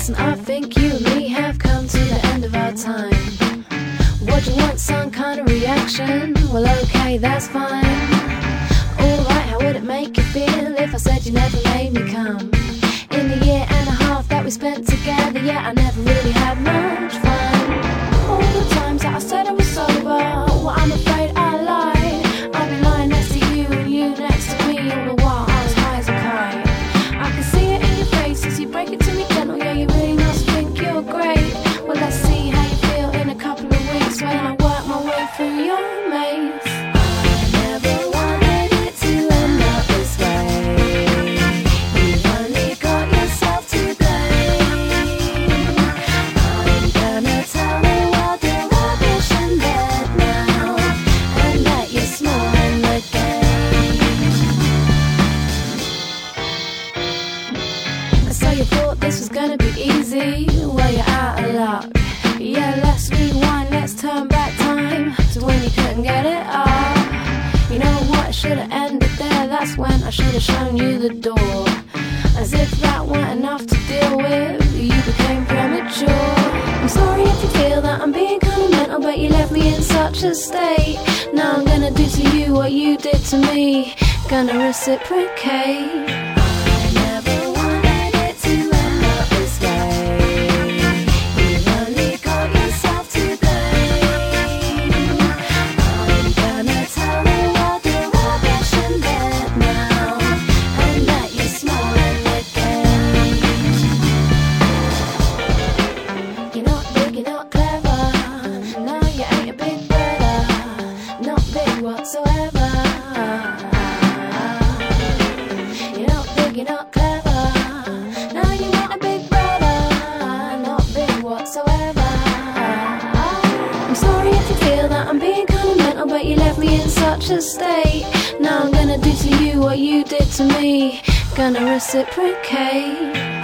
Listen, I think you and me have come to the end of our time. What do you want, some kind of reaction? Well, okay, that's fine. Alright, how would it make you feel if I said you never made me come? In the year and a half that we spent together, yeah, I never really had much fun. All the times that I said I was sober, well, I'm afraid I lied. I'd be lying next to you and you next to me all the while I was high as a kite. I can see it in your face as you break it to me gentle, yeah, you really must think you're great. Well, let's see how you feel in a couple of weeks when I work my way through your maze. I never wanted it to end up this way. You've only got yourself to blame. I'm gonna tell the world you're rubbish and dead now, and that you're small in the game. So you thought this was gonna be easy? Well, you're out of luck. Yeah, let's rewind, let's turn back time to when you couldn't get it up. You know what, should have ended there. That's when I should have shown you the door. As if that weren't enough to deal with, you became premature. I'm sorry if you feel that I'm being kind of mental, but you left me in such a state. Now I'm gonna do to you what you did to me. Gonna reciprocate. I never wanted it to end up this way. You've only got yourself to blame. I'm gonna tell the world you're rubbish and dead now, and that you're small in the game. You're not big, you're not clever. No, you ain't a big brother. Not big whatsoever. You're not big, you're not clever. No, you ain't a big brother. Not big whatsoever. I'm sorry if you feel that I'm being kind of mental, but you left me in such a state. Now I'm gonna do to you what you did to me. Gonna reciprocate.